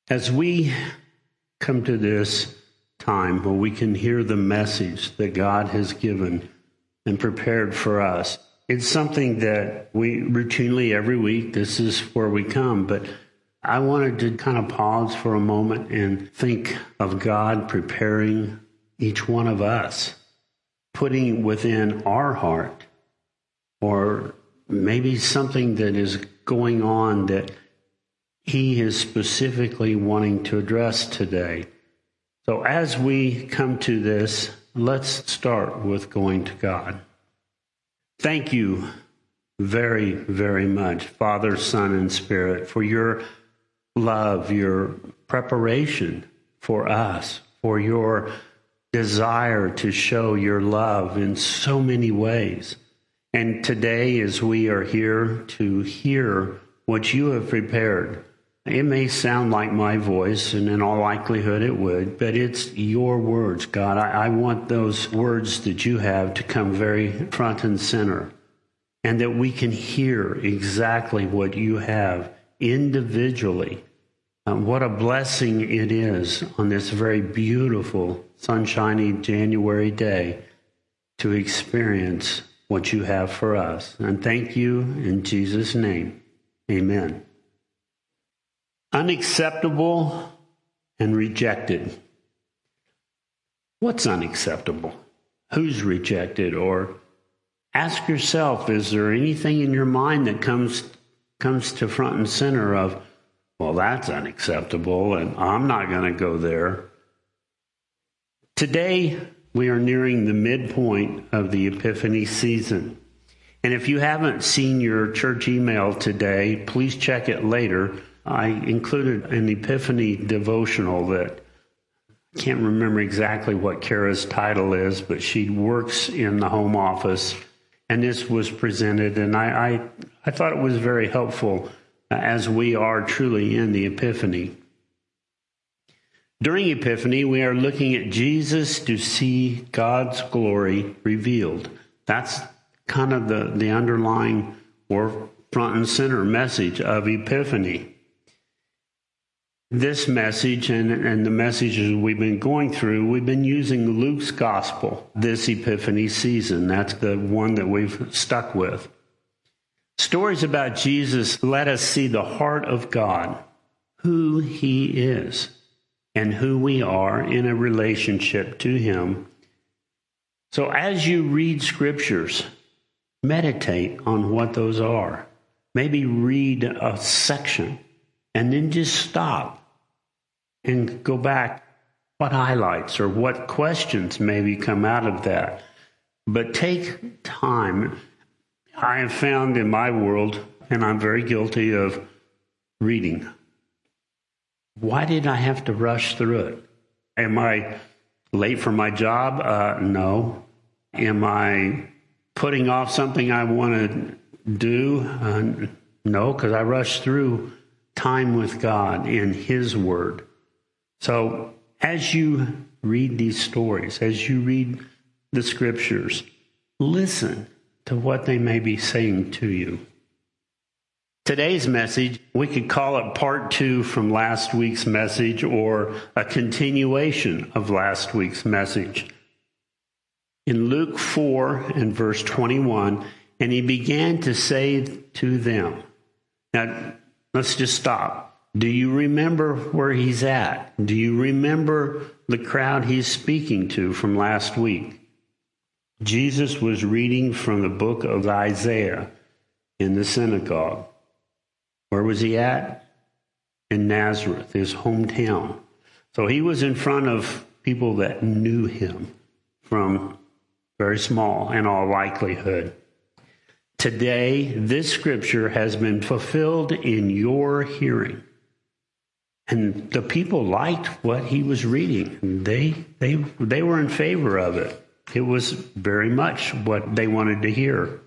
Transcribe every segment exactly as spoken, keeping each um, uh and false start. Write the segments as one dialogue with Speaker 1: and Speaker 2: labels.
Speaker 1: As we come to this time where we can hear the message that God has given and prepared for us, it's something that we routinely every week, this is where we come, but I wanted to kind of pause for a moment and think of God preparing each one of us, putting within our heart, or maybe something that is going on that He is specifically wanting to address today. So as we come to this, let's start with going to God. Thank you very, very much, Father, Son, and Spirit, for your love, your preparation for us, for your desire to show your love in so many ways. And today, as we are here to hear what you have prepared, it may sound like my voice, and in all likelihood it would, but it's your words, God. I, I want those words that you have to come very front and center, and that we can hear exactly what you have individually. Um, what a blessing it is on this very beautiful, sunshiny January day to experience what you have for us. And thank you in Jesus' name. Amen. Unacceptable and rejected. What's unacceptable? Who's rejected? Or ask yourself, is there anything in your mind that comes comes to front and center of, well, that's unacceptable, and I'm not going to go there. Today, we are nearing the midpoint of the Epiphany season. And if you haven't seen your church email today, please check it later. I included an Epiphany devotional that I can't remember exactly what Kara's title is, but she works in the home office, and this was presented, and I, I, I thought it was very helpful as we are truly in the Epiphany. During Epiphany, we are looking at Jesus to see God's glory revealed. That's kind of the, the underlying or front and center message of Epiphany. This message and, and the messages we've been going through, we've been using Luke's gospel this Epiphany season. That's the one that we've stuck with. Stories about Jesus let us see the heart of God, who he is, and who we are in a relationship to him. So as you read scriptures, meditate on what those are. Maybe read a section and then just stop and go back. What highlights or what questions maybe come out of that? But take time. I have found in my world, and I'm very guilty of reading. Why did I have to rush through it? Am I late for my job? Uh, no. Am I putting off something I want to do? Uh, no, because I rushed through time with God in his word. So as you read these stories, as you read the scriptures, listen to what they may be saying to you. Today's message, we could call it part two from last week's message or a continuation of last week's message. In Luke four and verse twenty-one, and he began to say to them. Now, let's just stop. Do you remember where he's at? Do you remember the crowd he's speaking to from last week? Jesus was reading from the book of Isaiah in the synagogue. Where was he at? In Nazareth, his hometown. So he was in front of people that knew him from very small in all likelihood. Today, this scripture has been fulfilled in your hearing. And the people liked what he was reading. They, they, they were in favor of it. It was very much what they wanted to hear.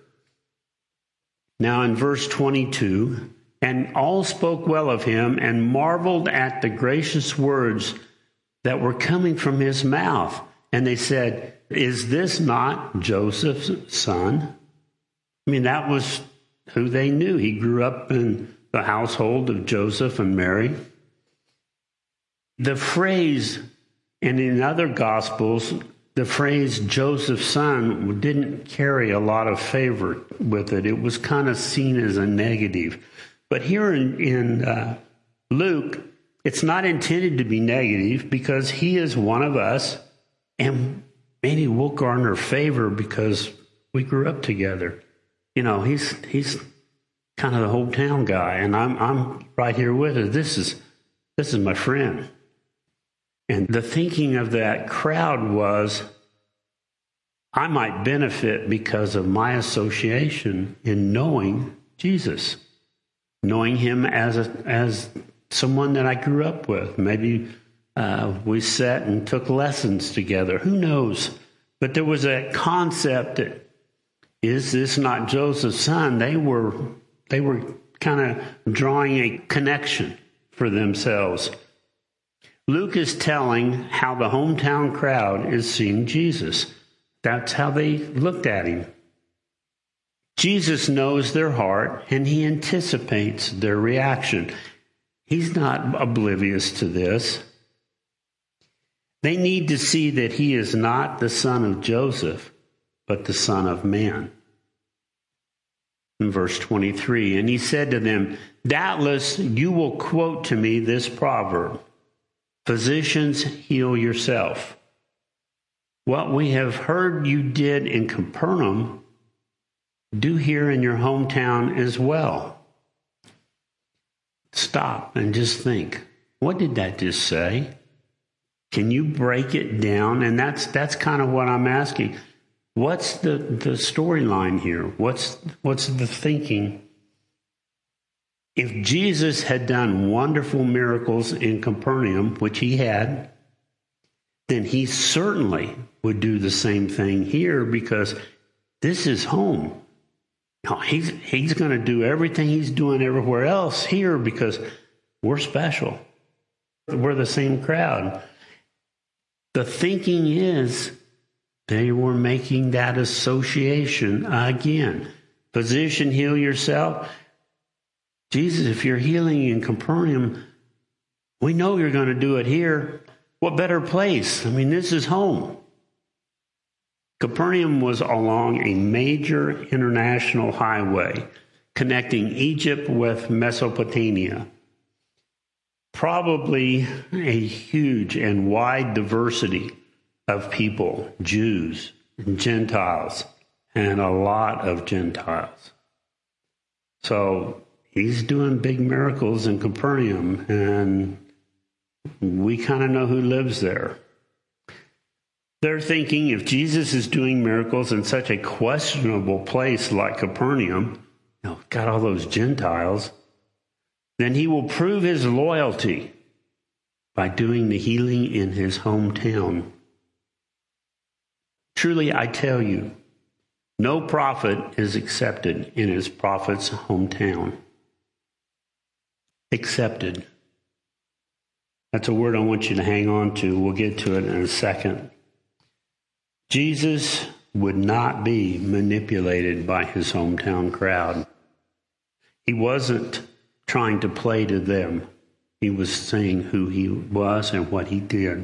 Speaker 1: Now in verse twenty-two, and all spoke well of him and marveled at the gracious words that were coming from his mouth. And they said, is this not Joseph's son? I mean, that was who they knew. He grew up in the household of Joseph and Mary. The phrase, and in other Gospels, the phrase Joseph's son didn't carry a lot of favor with it. It was kind of seen as a negative. But here in, in uh, Luke, it's not intended to be negative because he is one of us, and maybe we'll garner favor because we grew up together. You know, he's he's kind of the hometown guy, and I'm I'm right here with it. This is this is my friend. And the thinking of that crowd was, I might benefit because of my association in knowing Jesus, knowing him as a, as someone that I grew up with. Maybe uh, we sat and took lessons together. Who knows? But there was a concept that, is this not Joseph's son? They were they were kind of drawing a connection for themselves. Luke is telling how the hometown crowd is seeing Jesus. That's how they looked at him. Jesus knows their heart, and he anticipates their reaction. He's not oblivious to this. They need to see that he is not the son of Joseph, but the Son of Man. In verse twenty-three, and he said to them, doubtless you will quote to me this proverb, physicians, heal yourself. What we have heard you did in Capernaum, do here in your hometown as well. Stop and just think, what did that just say? Can you break it down? And that's that's kind of what I'm asking. What's the, the storyline here? What's what's the thinking? If Jesus had done wonderful miracles in Capernaum, which he had, then he certainly would do the same thing here because this is home. No, he's he's going to do everything he's doing everywhere else here because we're special. We're the same crowd. The thinking is they were making that association again. Physician, heal yourself. Jesus, if you're healing in Capernaum, we know you're going to do it here. What better place? I mean, this is home. Capernaum was along a major international highway connecting Egypt with Mesopotamia. Probably a huge and wide diversity of people, Jews, Gentiles, and a lot of Gentiles. So he's doing big miracles in Capernaum, and we kind of know who lives there. They're thinking if Jesus is doing miracles in such a questionable place like Capernaum, you know, got all those Gentiles, then he will prove his loyalty by doing the healing in his hometown. Truly, I tell you, no prophet is accepted in his prophet's hometown. Accepted. That's a word I want you to hang on to. We'll get to it in a second. Jesus would not be manipulated by his hometown crowd. He wasn't trying to play to them. He was saying who he was and what he did.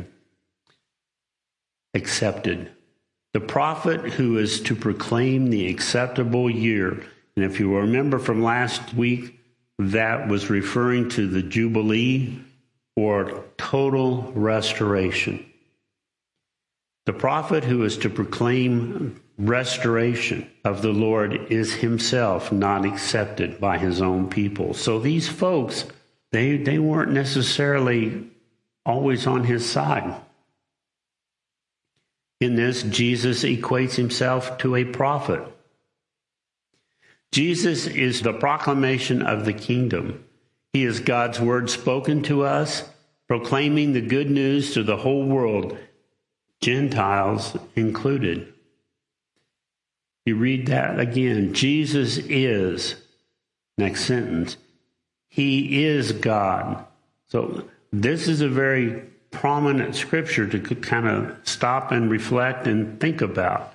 Speaker 1: Accepted. The prophet who is to proclaim the acceptable year. And if you remember from last week, that was referring to the Jubilee or total restoration. The prophet who is to proclaim restoration of the Lord is himself not accepted by his own people. So these folks, they, they weren't necessarily always on his side. In this, Jesus equates himself to a prophet. Jesus is the proclamation of the kingdom. He is God's word spoken to us, proclaiming the good news to the whole world, Gentiles included. You read that again. Jesus is, next sentence, he is God. So this is a very prominent scripture to kind of stop and reflect and think about.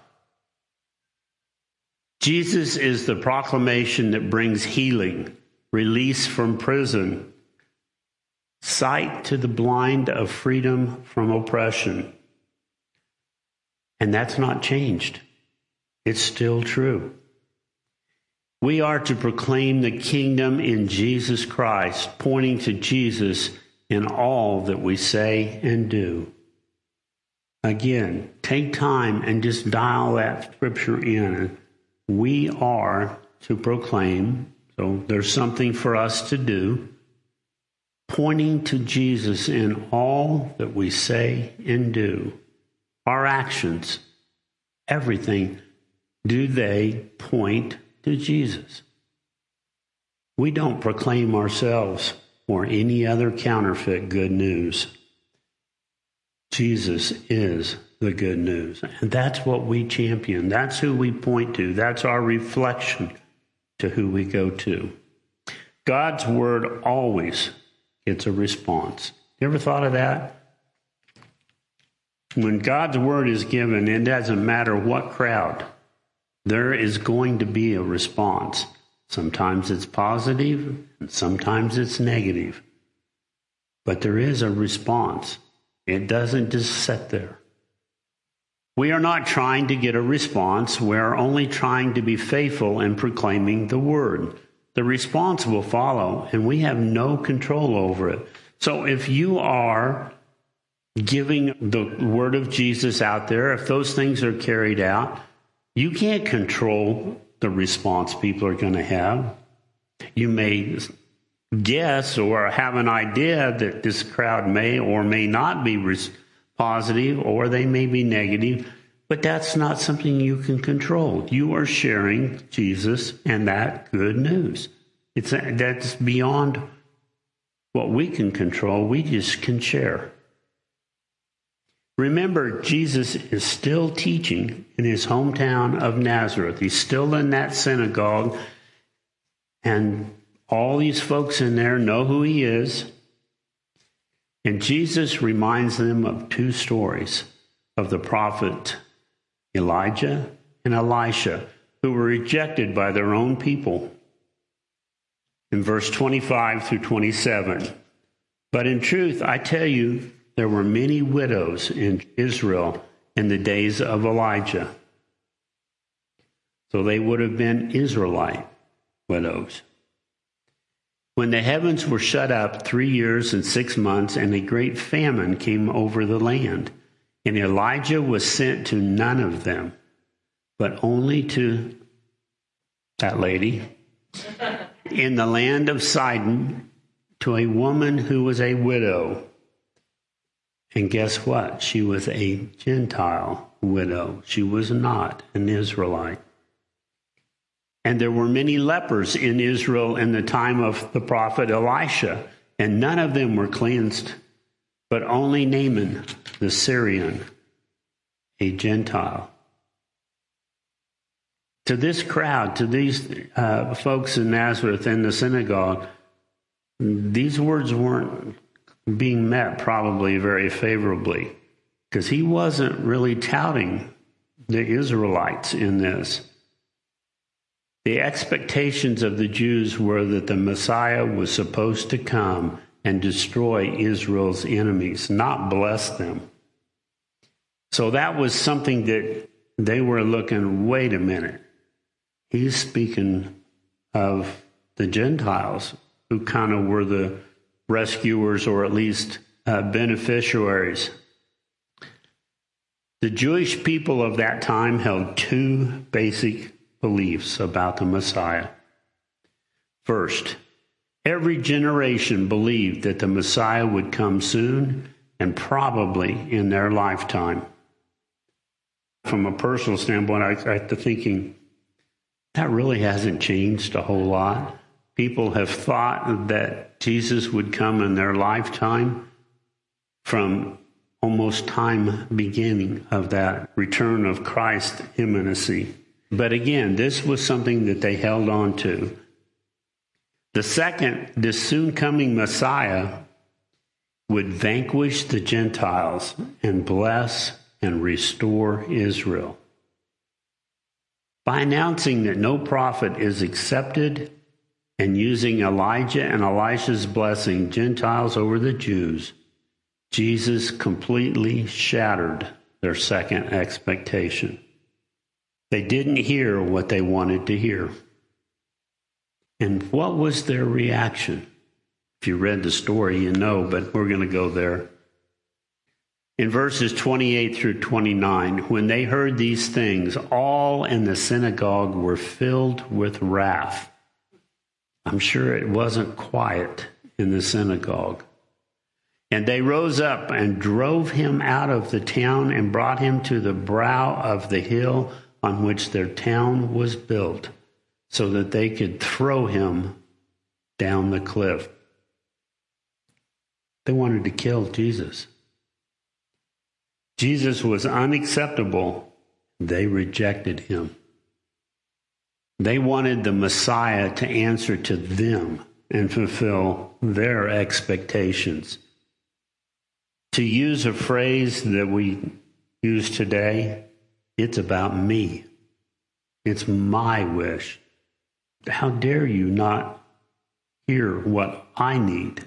Speaker 1: Jesus is the proclamation that brings healing, release from prison, sight to the blind of freedom from oppression. And that's not changed. It's still true. We are to proclaim the kingdom in Jesus Christ, pointing to Jesus in all that we say and do. Again, take time and just dial that scripture in. We are to proclaim, so there's something for us to do, pointing to Jesus in all that we say and do. Our actions, everything, do they point to Jesus? We don't proclaim ourselves or any other counterfeit good news. Jesus is the good news. And that's what we champion. That's who we point to. That's our reflection to who we go to. God's word always gets a response. You ever thought of that? When God's word is given, it doesn't matter what crowd, there is going to be a response. Sometimes it's positive, and sometimes it's negative. But there is a response. It doesn't just sit there. We are not trying to get a response. We are only trying to be faithful in proclaiming the word. The response will follow, and we have no control over it. So if you are giving the word of Jesus out there, if those things are carried out, you can't control the response people are going to have. You may guess or have an idea that this crowd may or may not be res- positive, or they may be negative, but that's not something you can control. You are sharing Jesus and that good news. It's that's beyond what we can control. We just can share. Remember, Jesus is still teaching in his hometown of Nazareth. He's still in that synagogue, and all these folks in there know who he is. And Jesus reminds them of two stories of the prophet Elijah and Elisha, who were rejected by their own people. In verse twenty-five through twenty-seven, but in truth, I tell you, there were many widows in Israel in the days of Elijah. So they would have been Israelite widows. When the heavens were shut up three years and six months, and a great famine came over the land, and Elijah was sent to none of them, but only to that lady in the land of Sidon, to a woman who was a widow. And guess what? She was a Gentile widow. She was not an Israelite. And there were many lepers in Israel in the time of the prophet Elisha, and none of them were cleansed, but only Naaman, the Syrian, a Gentile. To this crowd, to these uh, folks in Nazareth in the synagogue, these words weren't being met probably very favorably, because he wasn't really touting the Israelites in this. The expectations of the Jews were that the Messiah was supposed to come and destroy Israel's enemies, not bless them. So that was something that they were looking, wait a minute. He's speaking of the Gentiles, who kind of were the rescuers, or at least uh, beneficiaries. The Jewish people of that time held two basic beliefs about the Messiah. First, every generation believed that the Messiah would come soon, and probably in their lifetime. From a personal standpoint, I got to thinking, that really hasn't changed a whole lot. People have thought that Jesus would come in their lifetime from almost time beginning of that return of Christ imminency. But again, this was something that they held on to. The second, the soon coming Messiah would vanquish the Gentiles and bless and restore Israel. By announcing that no prophet is accepted and using Elijah and Elisha's blessing, Gentiles over the Jews, Jesus completely shattered their second expectation. They didn't hear what they wanted to hear. And what was their reaction? If you read the story, you know, but we're going to go there. In verses twenty-eight through twenty-nine, when they heard these things, all in the synagogue were filled with wrath. I'm sure it wasn't quiet in the synagogue. And they rose up and drove him out of the town and brought him to the brow of the hill on which their town was built, so that they could throw him down the cliff. They wanted to kill Jesus. Jesus was unacceptable. They rejected him. They wanted the Messiah to answer to them and fulfill their expectations. To use a phrase that we use today, it's about me. It's my wish. How dare you not hear what I need?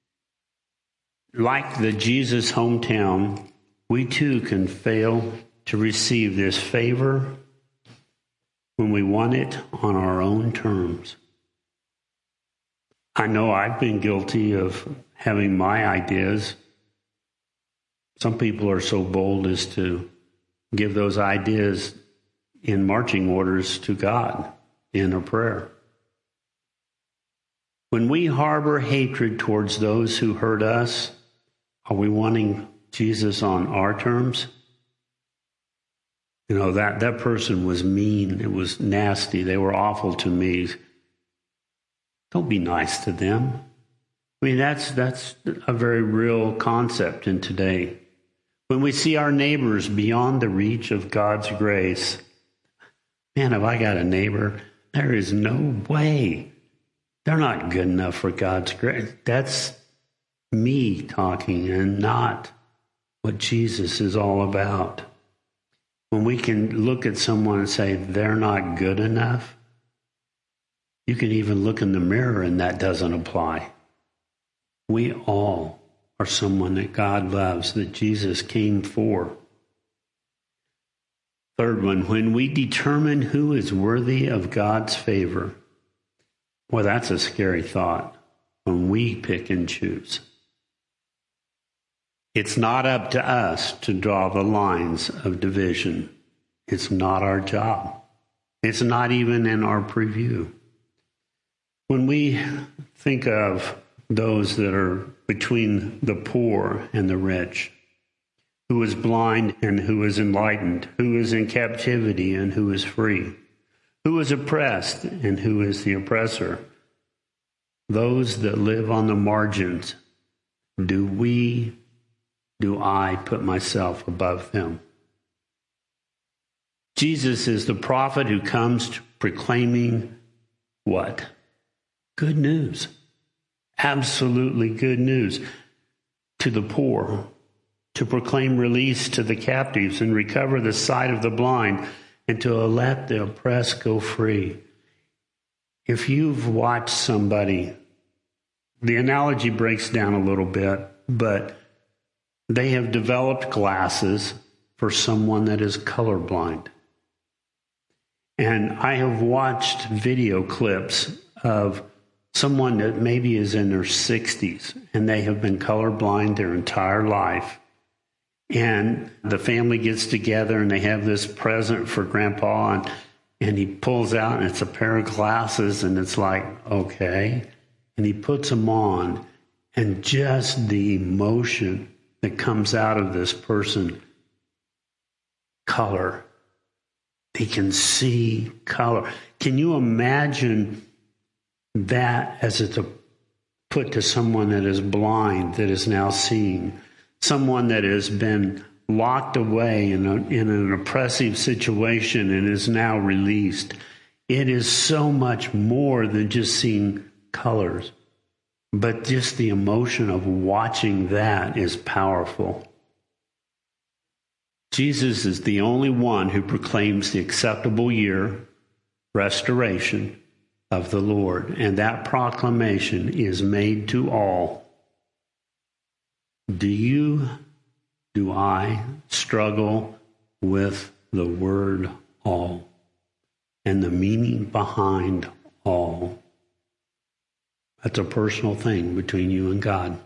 Speaker 1: Like the Jesus hometown, we too can fail to receive this favor when we want it on our own terms. I know I've been guilty of having my ideas. Some people are so bold as to give those ideas in marching orders to God in a prayer. When we harbor hatred towards those who hurt us, are we wanting Jesus on our terms? You know, that, that person was mean. It was nasty. They were awful to me. Don't be nice to them. I mean, that's, that's a very real concept in today. When we see our neighbors beyond the reach of God's grace, man, have I got a neighbor? There is no way. They're not good enough for God's grace. That's me talking and not what Jesus is all about. When we can look at someone and say, they're not good enough, you can even look in the mirror and that doesn't apply. We all are someone that God loves, that Jesus came for. Third one, when we determine who is worthy of God's favor, well, that's a scary thought when we pick and choose. It's not up to us to draw the lines of division. It's not our job. It's not even in our preview. When we think of those that are between the poor and the rich, who is blind and who is enlightened, who is in captivity and who is free, who is oppressed and who is the oppressor, those that live on the margins, do we, do I put myself above them? Jesus is the prophet who comes proclaiming what? Good news. Absolutely good news to the poor, to proclaim release to the captives and recover the sight of the blind, and to let the oppressed go free. If you've watched somebody, the analogy breaks down a little bit, but they have developed glasses for someone that is colorblind. And I have watched video clips of someone that maybe is in their sixties and they have been colorblind their entire life. And the family gets together and they have this present for Grandpa, and, and he pulls out and it's a pair of glasses, and it's like, okay. And he puts them on, and just the emotion that comes out of this person, color. They can see color. Can you imagine that as it's a, put to someone that is blind, that is now seeing? Someone that has been locked away in, a, in an oppressive situation and is now released. It is so much more than just seeing colors. But just the emotion of watching that is powerful. Jesus is the only one who proclaims the acceptable year, restoration of the Lord, and that proclamation is made to all. Do you, do I struggle with the word all and the meaning behind all? That's a personal thing between you and God.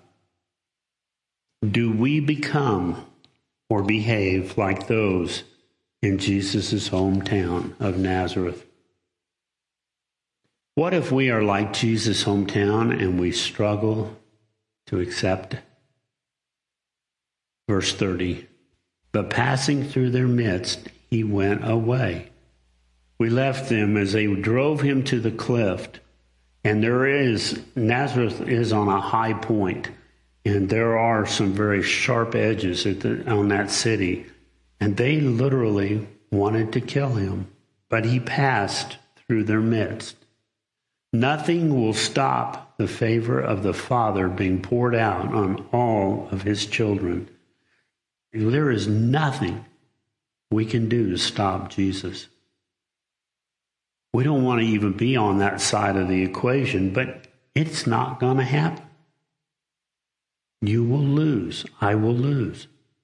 Speaker 1: Do we become or behave like those in Jesus' hometown of Nazareth? What if we are like Jesus' hometown and we struggle to accept? Verse thirty, but passing through their midst, he went away. We left them as they drove him to the cliff. And there is, Nazareth is on a high point, and there are some very sharp edges at the, on that city. And they literally wanted to kill him, but he passed through their midst. Nothing will stop the favor of the Father being poured out on all of his children. There is nothing we can do to stop Jesus. We don't want to even be on that side of the equation, but it's not going to happen. You will lose. I will lose.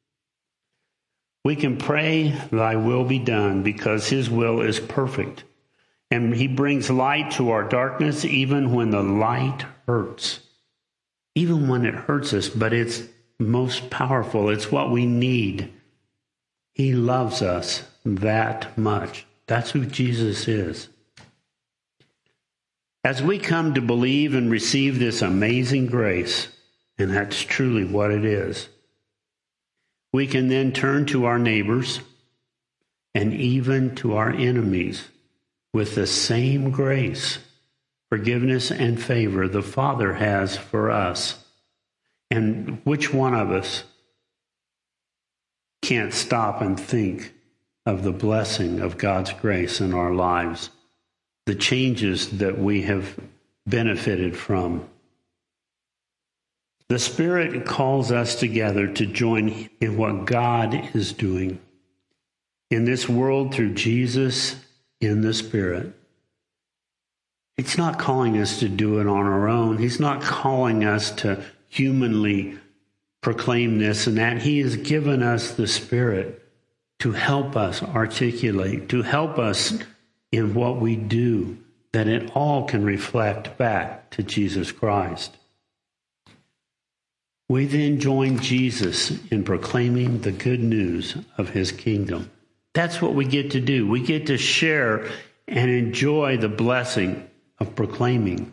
Speaker 1: We can pray, thy will be done, because his will is perfect. And he brings light to our darkness, even when the light hurts. Even when it hurts us, but it's most powerful. It's what we need. He loves us that much. That's who Jesus is. As we come to believe and receive this amazing grace, and that's truly what it is, we can then turn to our neighbors and even to our enemies with the same grace, forgiveness, and favor the Father has for us. And which one of us can't stop and think of the blessing of God's grace in our lives, the changes that we have benefited from? The Spirit calls us together to join in what God is doing in this world through Jesus in the Spirit. It's not calling us to do it on our own. He's not calling us to humanly proclaim this and that. He has given us the Spirit to help us articulate, to help us in what we do, that it all can reflect back to Jesus Christ. We then join Jesus in proclaiming the good news of his kingdom. That's what we get to do. We get to share and enjoy the blessing of proclaiming.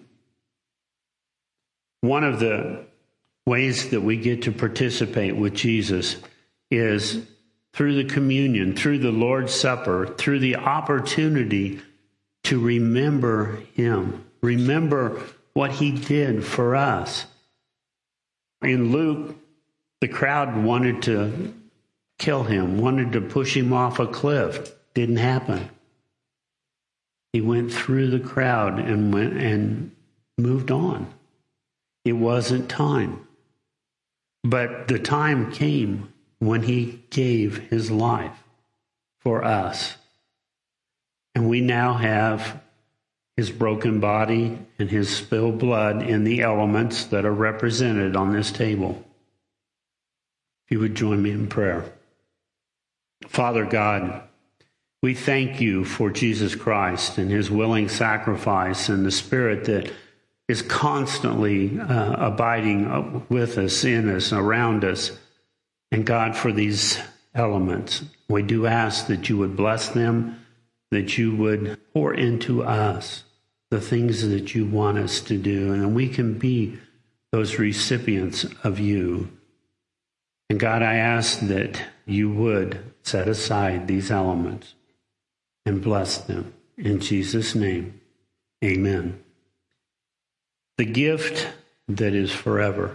Speaker 1: One of the ways that we get to participate with Jesus is through the communion, through the Lord's Supper, through the opportunity to remember him, remember what he did for us. In Luke, the crowd wanted to kill him, wanted to push him off a cliff. Didn't happen. He went through the crowd and went and moved on. It wasn't time. But the time came when he gave his life for us. And we now have his broken body and his spilled blood in the elements that are represented on this table. If you would join me in prayer. Father God, we thank you for Jesus Christ and his willing sacrifice and the Spirit that is constantly uh, abiding with us, in us, around us. And God, for these elements, we do ask that you would bless them, that you would pour into us the things that you want us to do, and we can be those recipients of you. And God, I ask that you would set aside these elements and bless them. In Jesus' name, amen. The gift that is forever.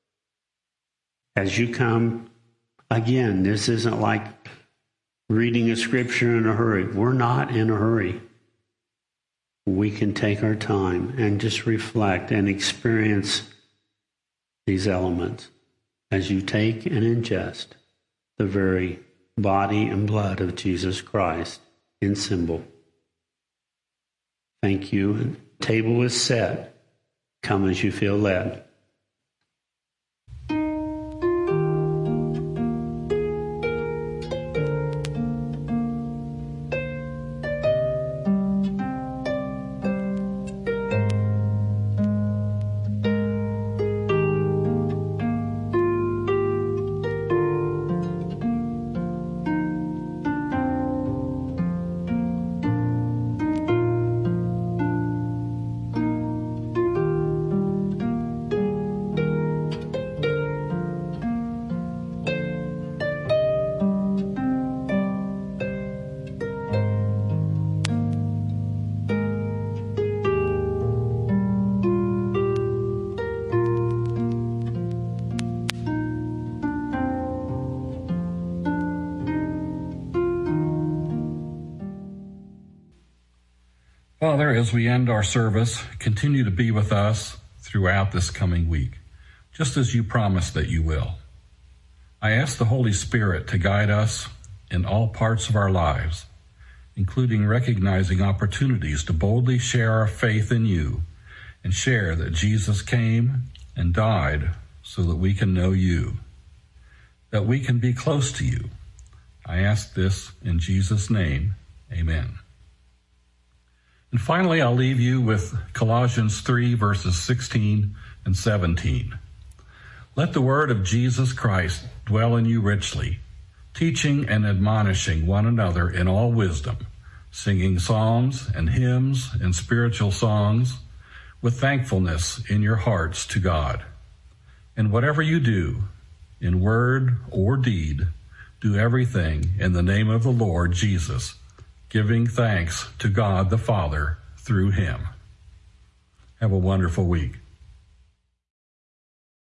Speaker 1: As you come, again, this isn't like reading a scripture in a hurry. We're not in a hurry. We can take our time and just reflect and experience these elements as you take and ingest the very body and blood of Jesus Christ in symbol. Thank you. Table is set. Come as you feel led.
Speaker 2: Father, as we end our service, continue to be with us throughout this coming week, just as you promised that you will. I ask the Holy Spirit to guide us in all parts of our lives, including recognizing opportunities to boldly share our faith in you and share that Jesus came and died so that we can know you, that we can be close to you. I ask this in Jesus' name, amen. And finally, I'll leave you with Colossians three, verses sixteen and seventeen. Let the word of Jesus Christ dwell in you richly, teaching and admonishing one another in all wisdom, singing psalms and hymns and spiritual songs with thankfulness in your hearts to God. And whatever you do, in word or deed, do everything in the name of the Lord Jesus, giving thanks to God the Father through him. Have a wonderful week.